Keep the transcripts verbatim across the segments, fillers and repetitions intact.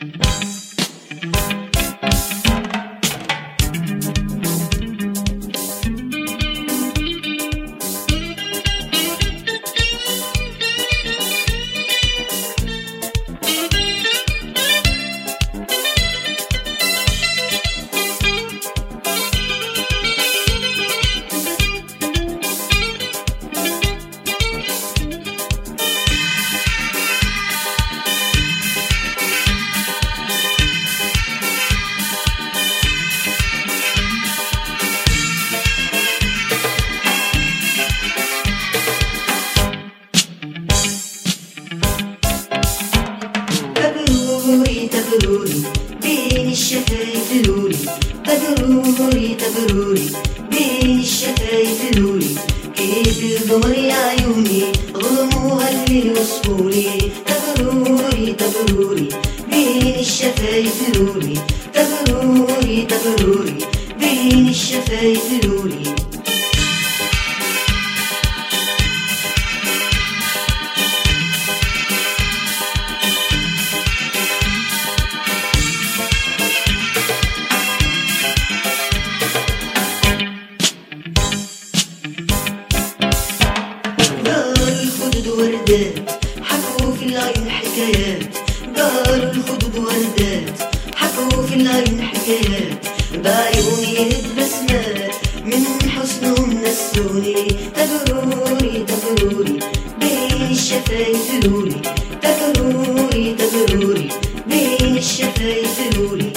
تبروري تبروري بين الشفايف لولي، تبروري تبروري بين الشفايف لولي، كيف القمر يا عيوني ظلموها اللي وصفولي. تبروري تبروري بين الشفايف لولي، تبروري تبروري بين الشفايف لولي. وردات حكوا في العين حكايات، دار الخدود وردات حكوا في العين حكايات، بعيوني البسمات من حسنهم نسوني. تبروري تبروري بين الشفايف لولي، تبروري تبروري بين الشفايف لولي.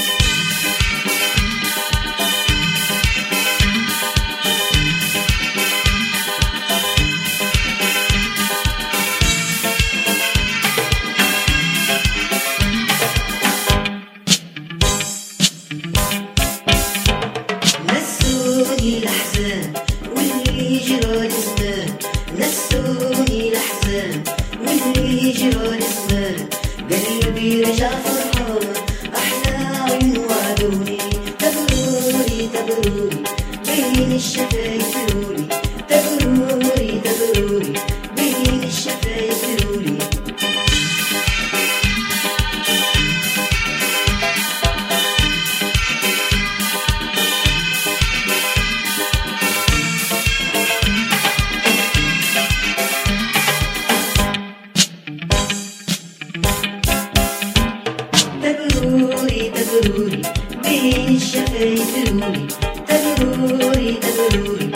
نسوني الأحزان واللي جرى الزمان، نسوني الأحزان واللي جرى الزمان، قلبي رجع فرحان أحلى عيون وعدوني. تبروري تبروري بين الشفايف لولي، تبروري تبروري بين الشفايف لولي. تبروري تبروري بين الشفايف لولي، تبروري تبروري